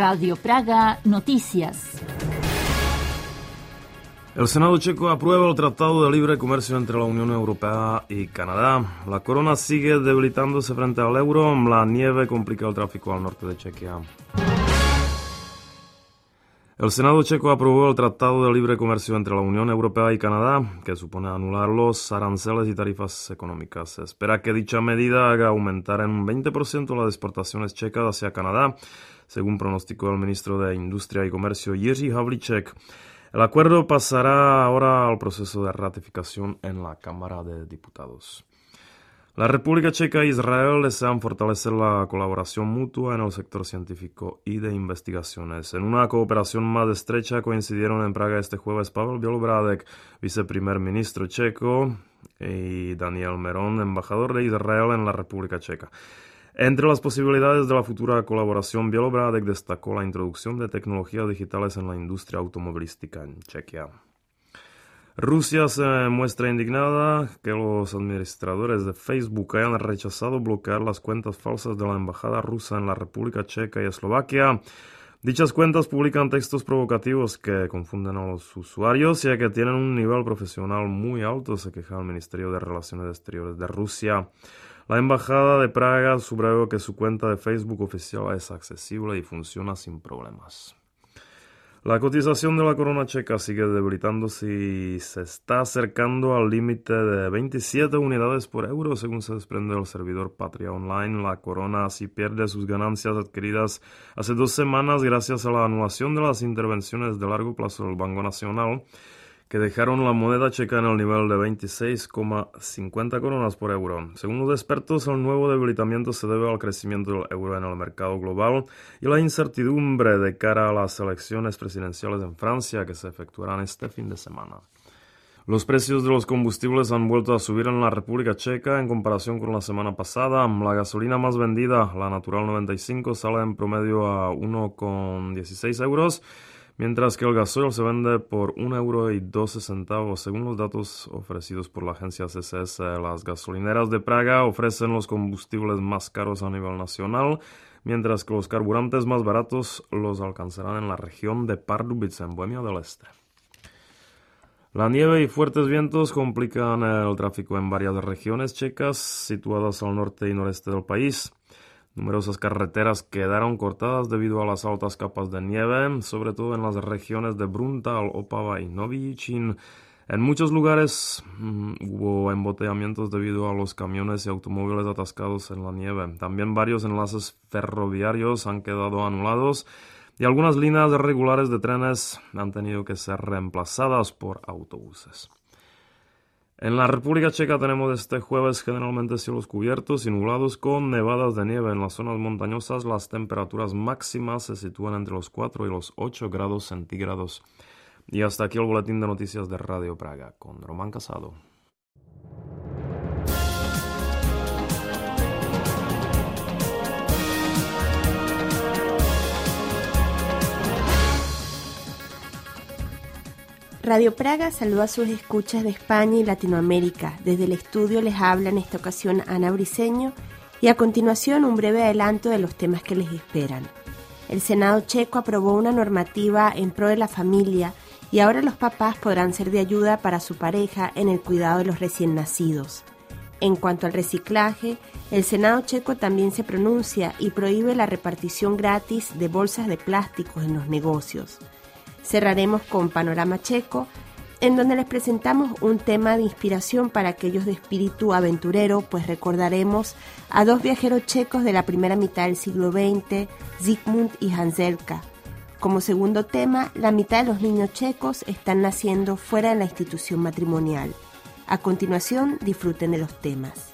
Radio Praga Noticias. El Senado checo aprueba el Tratado de Libre Comercio entre la Unión Europea y Canadá. La corona sigue debilitándose frente al euro. La nieve complica el tráfico al norte de Chequia. El Senado checo aprobó el Tratado de Libre Comercio entre la Unión Europea y Canadá, que supone anular los aranceles y tarifas económicas. Se espera que dicha medida haga aumentar en un 20% las exportaciones checas hacia Canadá, según pronosticó el ministro de Industria y Comercio Jiří Havlíček. El acuerdo pasará ahora al proceso de ratificación en la Cámara de Diputados. La República Checa e Israel desean fortalecer la colaboración mutua en el sector científico y de investigaciones. En una cooperación más estrecha coincidieron en Praga este jueves Pavel Bělobrádek, viceprimer ministro checo, y Daniel Meron, embajador de Israel en la República Checa. Entre las posibilidades de la futura colaboración, Bělobrádek destacó la introducción de tecnologías digitales en la industria automovilística en Chequia. Rusia se muestra indignada que los administradores de Facebook hayan rechazado bloquear las cuentas falsas de la embajada rusa en la República Checa y Eslovaquia. Dichas cuentas publican textos provocativos que confunden a los usuarios, ya que tienen un nivel profesional muy alto, se queja el Ministerio de Relaciones Exteriores de Rusia. La embajada de Praga subrayó que su cuenta de Facebook oficial es accesible y funciona sin problemas. La cotización de la corona checa sigue debilitándose y se está acercando al límite de 27 unidades por euro, según se desprende del servidor Patria Online. La corona así pierde sus ganancias adquiridas hace 2 semanas gracias a la anulación de las intervenciones de largo plazo del Banco Nacional, que dejaron la moneda checa en el nivel de 26,50 coronas por euro. Según los expertos, el nuevo debilitamiento se debe al crecimiento del euro en el mercado global y la incertidumbre de cara a las elecciones presidenciales en Francia que se efectuarán este fin de semana. Los precios de los combustibles han vuelto a subir en la República Checa en comparación con la semana pasada. La gasolina más vendida, la Natural 95, sale en promedio a 1,16 euros, mientras que el gasoil se vende por 1,12 €, según los datos ofrecidos por la agencia CSS. Las gasolineras de Praga ofrecen los combustibles más caros a nivel nacional, mientras que los carburantes más baratos los alcanzarán en la región de Pardubice, en Bohemia del Este. La nieve y fuertes vientos complican el tráfico en varias regiones checas situadas al norte y noreste del país. Numerosas carreteras quedaron cortadas debido a las altas capas de nieve, sobre todo en las regiones de Bruntal, Opava y Nový Jičín. En muchos lugares hubo embotellamientos debido a los camiones y automóviles atascados en la nieve. También varios enlaces ferroviarios han quedado anulados y algunas líneas regulares de trenes han tenido que ser reemplazadas por autobuses. En la República Checa tenemos este jueves generalmente cielos cubiertos y nublados con nevadas de nieve. En las zonas montañosas las temperaturas máximas se sitúan entre los 4 y los 8 grados centígrados. Y hasta aquí el boletín de noticias de Radio Praga con Román Casado. Radio Praga saluda a sus escuchas de España y Latinoamérica. Desde el estudio les habla en esta ocasión Ana Briceño y a continuación un breve adelanto de los temas que les esperan. El Senado checo aprobó una normativa en pro de la familia y ahora los papás podrán ser de ayuda para su pareja en el cuidado de los recién nacidos. En cuanto al reciclaje, el Senado checo también se pronuncia y prohíbe la repartición gratis de bolsas de plásticos en los negocios. Cerraremos con Panorama Checo, en donde les presentamos un tema de inspiración para aquellos de espíritu aventurero, pues recordaremos a 2 viajeros checos de la primera mitad del siglo XX, Zikmund y Hanzelka. Como segundo tema, la mitad de los niños checos están naciendo fuera de la institución matrimonial. A continuación, disfruten de los temas.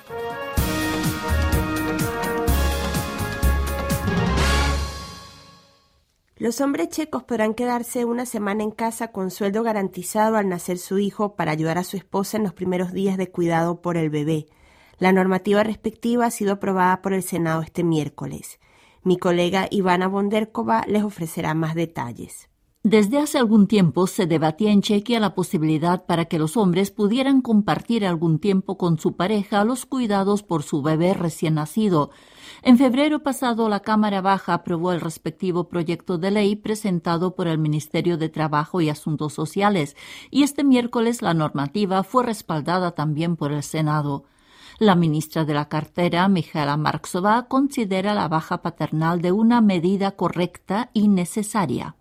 Los hombres checos podrán quedarse una semana en casa con sueldo garantizado al nacer su hijo para ayudar a su esposa en los primeros días de cuidado por el bebé. La normativa respectiva ha sido aprobada por el Senado este miércoles. Mi colega Ivana Bonderkova les ofrecerá más detalles. Desde hace algún tiempo se debatía en Chequia la posibilidad para que los hombres pudieran compartir algún tiempo con su pareja los cuidados por su bebé recién nacido. En febrero pasado, la Cámara Baja aprobó el respectivo proyecto de ley presentado por el Ministerio de Trabajo y Asuntos Sociales, y este miércoles la normativa fue respaldada también por el Senado. La ministra de la cartera, Michaela Marksová, considera la baja paternal de una medida correcta y necesaria.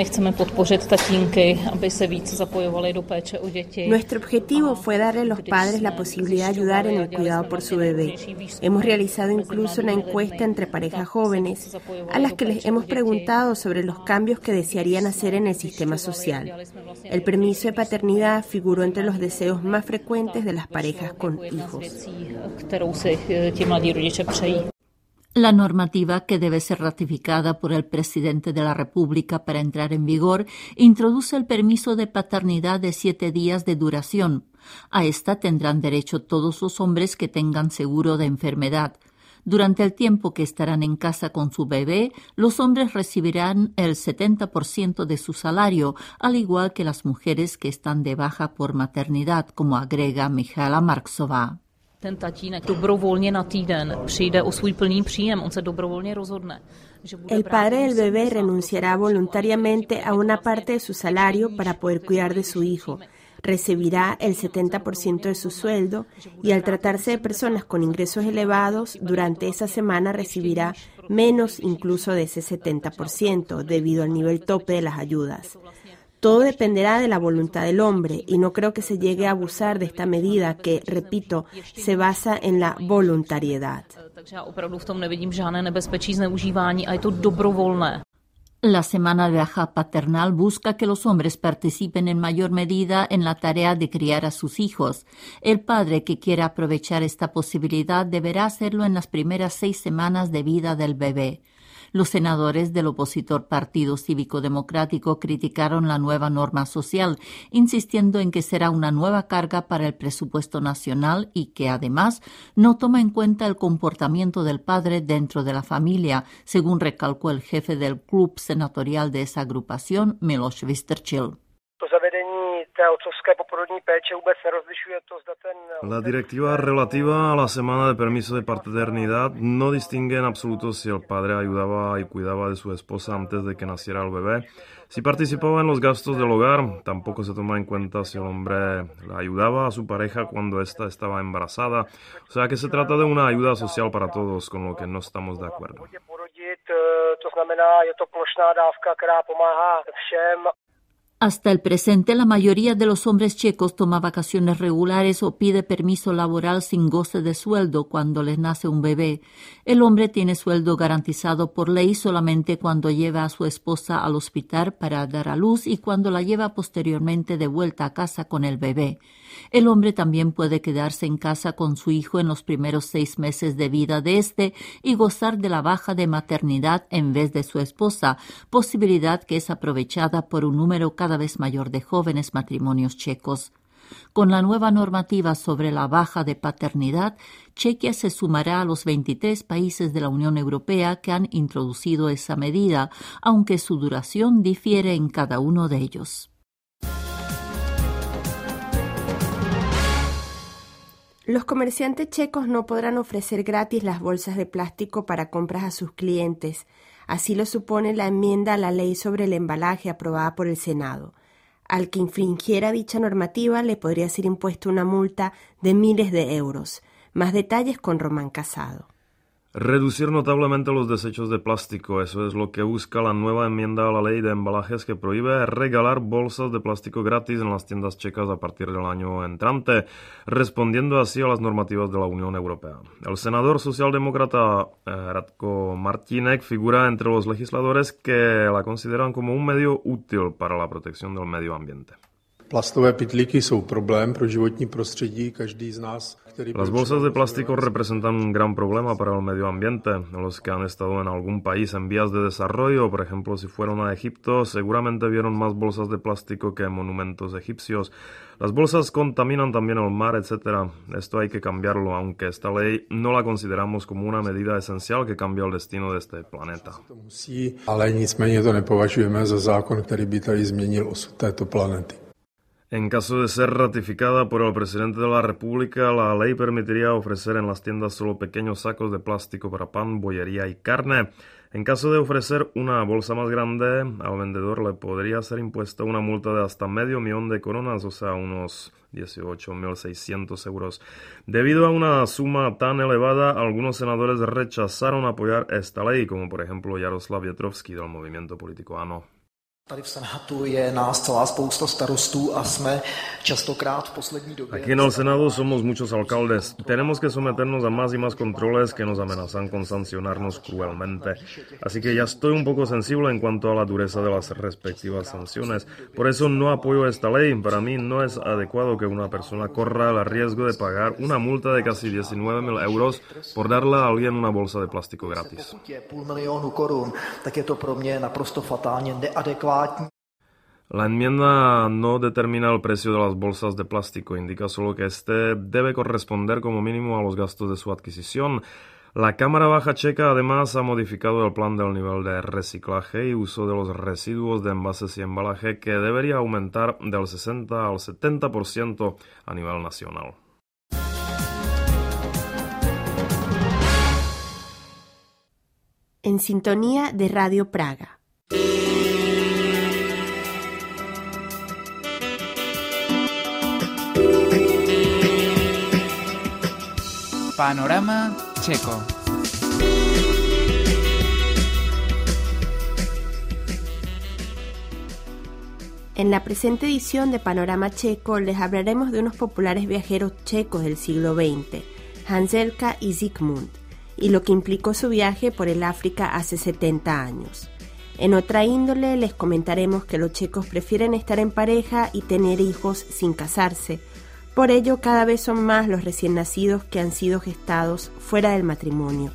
Nuestro objetivo fue darle a los padres la posibilidad de ayudar en el cuidado por su bebé. Hemos realizado incluso una encuesta entre parejas jóvenes a las que les hemos preguntado sobre los cambios que desearían hacer en el sistema social. El permiso de paternidad figuró entre los deseos más frecuentes de las parejas con hijos. La normativa, que debe ser ratificada por el presidente de la República para entrar en vigor, introduce el permiso de paternidad de 7 días de duración. A esta tendrán derecho todos los hombres que tengan seguro de enfermedad. Durante el tiempo que estarán en casa con su bebé, los hombres recibirán el 70% de su salario, al igual que las mujeres que están de baja por maternidad, como agrega Michaela Marksová. Ten tatínek dobrovolně na týden přijde o svůj plný příjem, on se dobrovolně rozhodne. El padre del bebé renunciará voluntariamente a una parte de su salario para poder cuidar de su hijo. Recibirá el 70% de su sueldo y al tratarse de personas con ingresos elevados, durante esa semana recibirá menos incluso de ese 70% debido al nivel tope de las ayudas. Todo dependerá de la voluntad del hombre y no creo que se llegue a abusar de esta medida que, repito, se basa en la voluntariedad. La semana de baja paternal busca que los hombres participen en mayor medida en la tarea de criar a sus hijos. El padre que quiera aprovechar esta posibilidad deberá hacerlo en las primeras 6 semanas de vida del bebé. Los senadores del opositor Partido Cívico Democrático criticaron la nueva norma social, insistiendo en que será una nueva carga para el presupuesto nacional y que, además, no toma en cuenta el comportamiento del padre dentro de la familia, según recalcó el jefe del club senatorial de esa agrupación, Miloš Vystrčil. La directiva relativa a la semana de permiso de paternidad no distingue en absoluto si el padre ayudaba y cuidaba de su esposa antes de que naciera el bebé. Si participaba en los gastos del hogar, tampoco se toma en cuenta si el hombre le ayudaba a su pareja cuando ésta estaba embarazada. O sea que se trata de una ayuda social para todos, con lo que no estamos de acuerdo. Hasta el presente, la mayoría de los hombres checos toma vacaciones regulares o pide permiso laboral sin goce de sueldo cuando les nace un bebé. El hombre tiene sueldo garantizado por ley solamente cuando lleva a su esposa al hospital para dar a luz y cuando la lleva posteriormente de vuelta a casa con el bebé. El hombre también puede quedarse en casa con su hijo en los primeros 6 meses de vida de este y gozar de la baja de maternidad en vez de su esposa, posibilidad que es aprovechada por un número cada vez mayor de jóvenes matrimonios checos. Con la nueva normativa sobre la baja de paternidad, Chequia se sumará a los 23 países de la Unión Europea que han introducido esa medida, aunque su duración difiere en cada uno de ellos. Los comerciantes checos no podrán ofrecer gratis las bolsas de plástico para compras a sus clientes. Así lo supone la enmienda a la ley sobre el embalaje aprobada por el Senado. Al que infringiera dicha normativa le podría ser impuesta una multa de miles de euros. Más detalles con Román Casado. Reducir notablemente los desechos de plástico, eso es lo que busca la nueva enmienda a la ley de embalajes que prohíbe regalar bolsas de plástico gratis en las tiendas checas a partir del año entrante, respondiendo así a las normativas de la Unión Europea. El senador socialdemócrata Radko Martínek figura entre los legisladores que la consideran como un medio útil para la protección del medio ambiente. Plastové pytlíky jsou problém pro životní prostředí. Každý z nás, který... Las bolsas de plástico representan un gran problema para el medio ambiente. Los que han estado en algún país en vías de desarrollo, por ejemplo, si fueron a Egipto, seguramente vieron más bolsas de plástico que monumentos egipcios. Las bolsas contaminan también el mar, etc. Esto hay que cambiarlo, aunque esta ley no la consideramos como una medida esencial que cambia el destino de este planeta. Ale nicméně to nepovažujeme za zákon, který by tady změnil osud této planety. En caso de ser ratificada por el presidente de la República, la ley permitiría ofrecer en las tiendas solo pequeños sacos de plástico para pan, bollería y carne. En caso de ofrecer una bolsa más grande, al vendedor le podría ser impuesta una multa de hasta $500,000 de coronas, o sea, unos 18.600 euros. Debido a una suma tan elevada, algunos senadores rechazaron apoyar esta ley, como por ejemplo Jaroslav Větrovský del movimiento político ANO. Tady v Senátu je nás celá spousta starostů a jsme častokrát v poslední době... Aquí en el Senado somos muchos alcaldes. Tenemos que someternos a más y más controles que nos amenazan con sancionarnos cruelmente. Así que ya estoy un poco sensible en cuanto a la dureza de las respectivas sanciones. Por eso no apoyo esta ley. Para mí no es adecuado que una persona corra el riesgo de pagar una multa de casi 19.000 euros por darle a alguien una bolsa de plástico gratis. Pokud je $500,000 korun, tak je to pro mě naprosto fatálně neadekvátní. La enmienda no determina el precio de las bolsas de plástico, indica solo que este debe corresponder como mínimo a los gastos de su adquisición. La Cámara Baja Checa además ha modificado el plan del nivel de reciclaje y uso de los residuos de envases y embalaje que debería aumentar del 60 al 70% a nivel nacional. En sintonía de Radio Praga. Panorama Checo. En la presente edición de Panorama Checo les hablaremos de unos populares viajeros checos del siglo XX, Hanzelka y Zikmund, y lo que implicó su viaje por el África hace 70 años. En otra índole les comentaremos que los checos prefieren estar en pareja y tener hijos sin casarse. Por ello, cada vez son más los recién nacidos que han sido gestados fuera del matrimonio.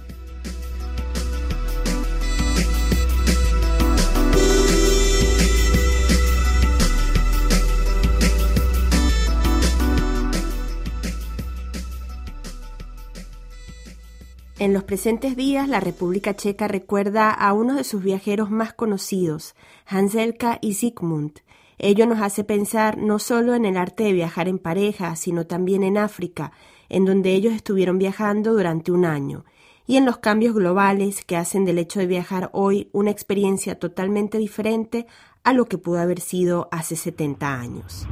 En los presentes días, la República Checa recuerda a uno de sus viajeros más conocidos, Hanzelka y Zikmund. Ello nos hace pensar no solo en el arte de viajar en pareja, sino también en África, en donde ellos estuvieron viajando durante un año, y en los cambios globales que hacen del hecho de viajar hoy una experiencia totalmente diferente a lo que pudo haber sido hace 70 años.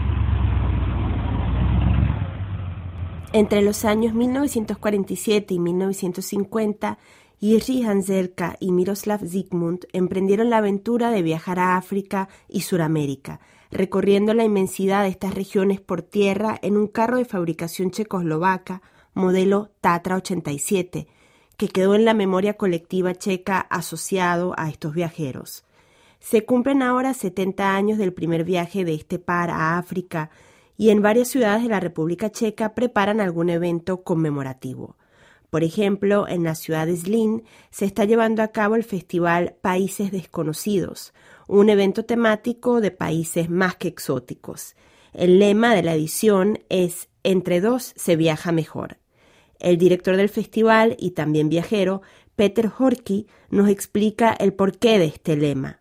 Entre los años 1947 y 1950, Jiří Hanzelka y Miroslav Zikmund emprendieron la aventura de viajar a África y Suramérica, recorriendo la inmensidad de estas regiones por tierra en un carro de fabricación checoslovaca, modelo Tatra 87, que quedó en la memoria colectiva checa asociado a estos viajeros. Se cumplen ahora 70 años del primer viaje de este par a África y en varias ciudades de la República Checa preparan algún evento conmemorativo. Por ejemplo, en la ciudad de Zlín se está llevando a cabo el festival Países Desconocidos, un evento temático de países más que exóticos. El lema de la edición es «Entre dos se viaja mejor». El director del festival y también viajero, Peter Horky, nos explica el porqué de este lema.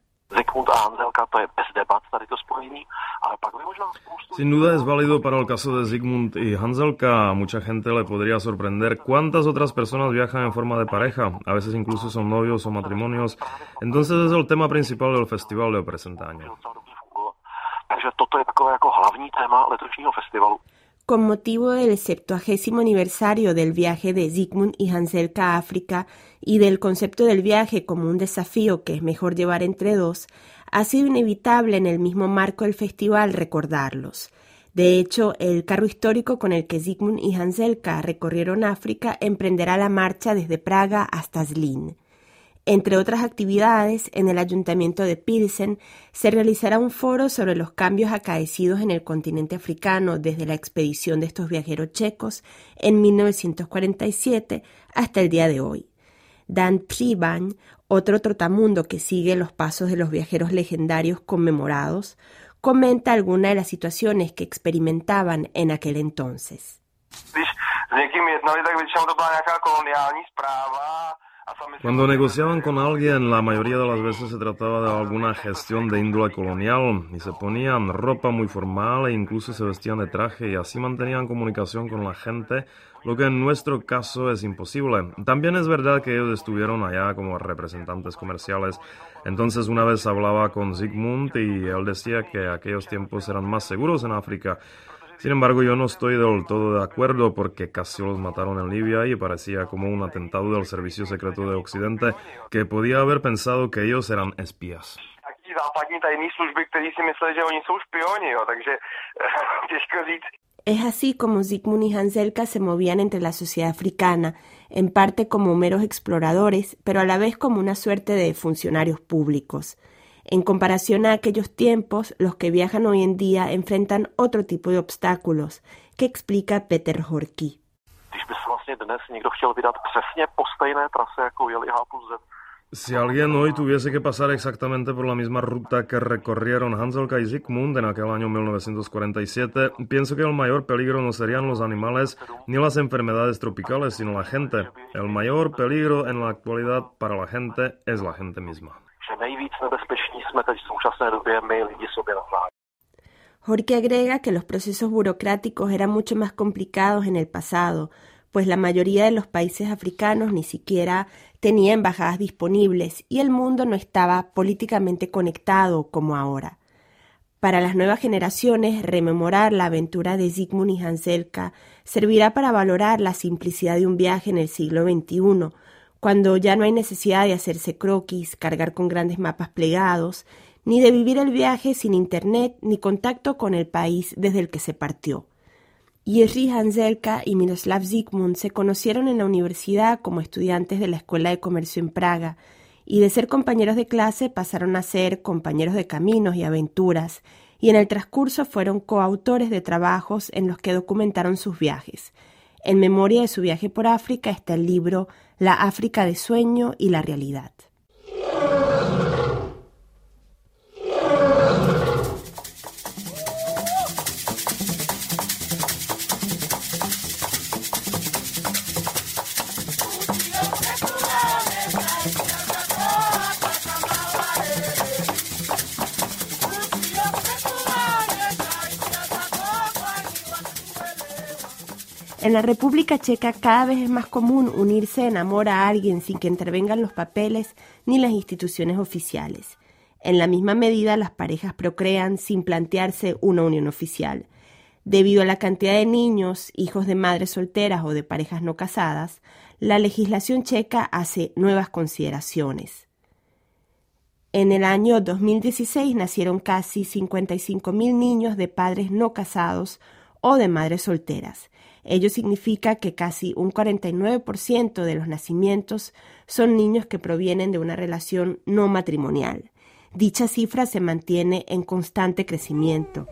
Sin duda es válido para el caso de Zikmund y Hanzelka. A mucha gente le podría sorprender cuántas otras personas viajan en forma de pareja, a veces incluso son novios o matrimonios. Entonces es el tema principal del festival del presente año. Con motivo del 70º aniversario del viaje de Zikmund y Hanzelka a África y del concepto del viaje como un desafío que es mejor llevar entre dos, ha sido inevitable en el mismo marco del festival recordarlos. De hecho, el carro histórico con el que Zikmund y Hanzelka recorrieron África emprenderá la marcha desde Praga hasta Zlín. Entre otras actividades, en el Ayuntamiento de Pilsen se realizará un foro sobre los cambios acaecidos en el continente africano desde la expedición de estos viajeros checos en 1947 hasta el día de hoy. Dan Triban, otro trotamundo que sigue los pasos de los viajeros legendarios conmemorados, comenta algunas de las situaciones que experimentaban en aquel entonces. Cuando negociaban con alguien, la mayoría de las veces se trataba de alguna gestión de índole colonial y se ponían ropa muy formal e incluso se vestían de traje y así mantenían comunicación con la gente, lo que en nuestro caso es imposible. También es verdad que ellos estuvieron allá como representantes comerciales. Entonces una vez hablaba con Zygmunt y él decía que aquellos tiempos eran más seguros en África. Sin embargo, yo no estoy del todo de acuerdo porque casi los mataron en Libia y parecía como un atentado del Servicio Secreto de Occidente que podía haber pensado que ellos eran espías. Es así como Zygmunt y Hanselka se movían entre la sociedad africana, en parte como meros exploradores, pero a la vez como una suerte de funcionarios públicos. En comparación a aquellos tiempos, los que viajan hoy en día enfrentan otro tipo de obstáculos, que explica Peter Horky. Si alguien hoy tuviese que pasar exactamente por la misma ruta que recorrieron Hanselka y Zygmunt en aquel año 1947, pienso que el mayor peligro no serían los animales ni las enfermedades tropicales, sino la gente. El mayor peligro en la actualidad para la gente es la gente misma. Horky agrega que los procesos burocráticos eran mucho más complicados en el pasado, pues la mayoría de los países africanos ni siquiera tenía embajadas disponibles y el mundo no estaba políticamente conectado como ahora. Para las nuevas generaciones, rememorar la aventura de Zygmunt y Hanselka servirá para valorar la simplicidad de un viaje en el siglo XXI, cuando ya no hay necesidad de hacerse croquis, cargar con grandes mapas plegados, ni de vivir el viaje sin internet ni contacto con el país desde el que se partió. Jerzy Hanselka y Miroslav Zygmunt se conocieron en la universidad como estudiantes de la Escuela de Comercio en Praga, y de ser compañeros de clase pasaron a ser compañeros de caminos y aventuras, y en el transcurso fueron coautores de trabajos en los que documentaron sus viajes. En memoria de su viaje por África está el libro La África de sueño y la realidad. En la República Checa cada vez es más común unirse en amor a alguien sin que intervengan los papeles ni las instituciones oficiales. En la misma medida, las parejas procrean sin plantearse una unión oficial. Debido a la cantidad de niños, hijos de madres solteras o de parejas no casadas, la legislación checa hace nuevas consideraciones. En el año 2016 nacieron casi 55.000 niños de padres no casados o de madres solteras. Ello significa que casi un 49% de los nacimientos son niños que provienen de una relación no matrimonial. Dicha cifra se mantiene en constante crecimiento.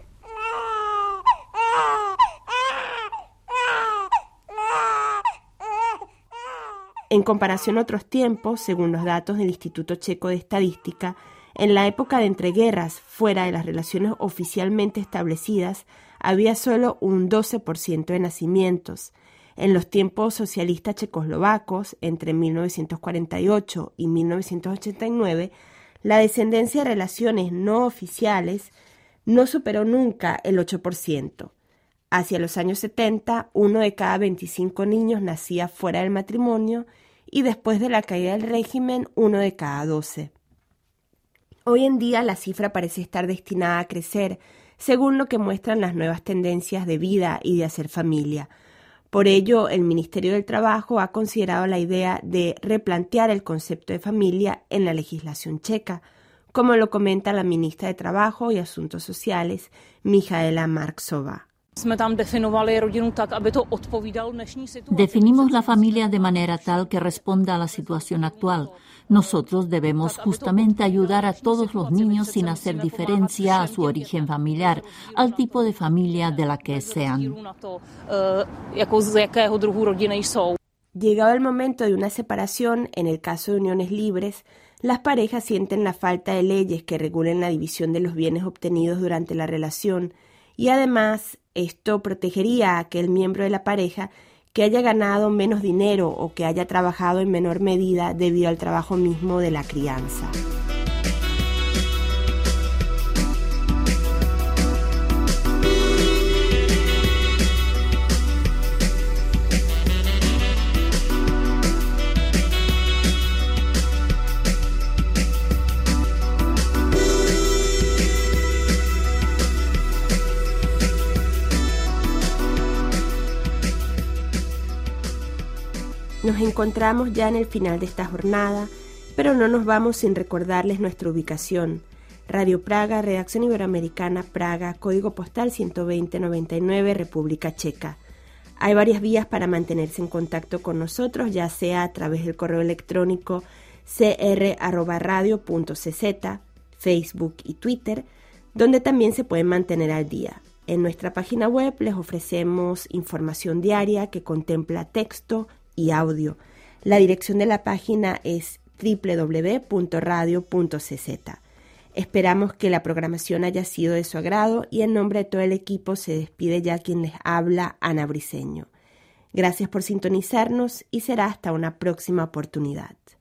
En comparación a otros tiempos, según los datos del Instituto Checo de Estadística, en la época de entreguerras, fuera de las relaciones oficialmente establecidas, había solo un 12% de nacimientos. En los tiempos socialistas checoslovacos, entre 1948 y 1989, la descendencia de relaciones no oficiales no superó nunca el 8%. Hacia los años 70, 1 de cada 25 niños nacía fuera del matrimonio y después de la caída del régimen, 1 de cada 12. Hoy en día la cifra parece estar destinada a crecer, según lo que muestran las nuevas tendencias de vida y de hacer familia. Por ello, el Ministerio del Trabajo ha considerado la idea de replantear el concepto de familia en la legislación checa, como lo comenta la ministra de Trabajo y Asuntos Sociales, Michaela Marksová. Definimos la familia de manera tal que responda a la situación actual. Nosotros debemos justamente ayudar a todos los niños sin hacer diferencia a su origen familiar, al tipo de familia de la que sean. Llegado el momento de una separación, en el caso de uniones libres, las parejas sienten la falta de leyes que regulen la división de los bienes obtenidos durante la relación y además esto protegería a aquel miembro de la pareja que haya ganado menos dinero o que haya trabajado en menor medida debido al trabajo mismo de la crianza. Nos encontramos ya en el final de esta jornada, pero no nos vamos sin recordarles nuestra ubicación. Radio Praga, Redacción Iberoamericana, Praga, Código Postal 12099, República Checa. Hay varias vías para mantenerse en contacto con nosotros, ya sea a través del correo electrónico cr@radio.cz, Facebook y Twitter, donde también se pueden mantener al día. En nuestra página web les ofrecemos información diaria que contempla texto y audio. La dirección de la página es www.radio.cz. Esperamos que la programación haya sido de su agrado y en nombre de todo el equipo se despide ya quien les habla, Ana Briceño. Gracias por sintonizarnos y será hasta una próxima oportunidad.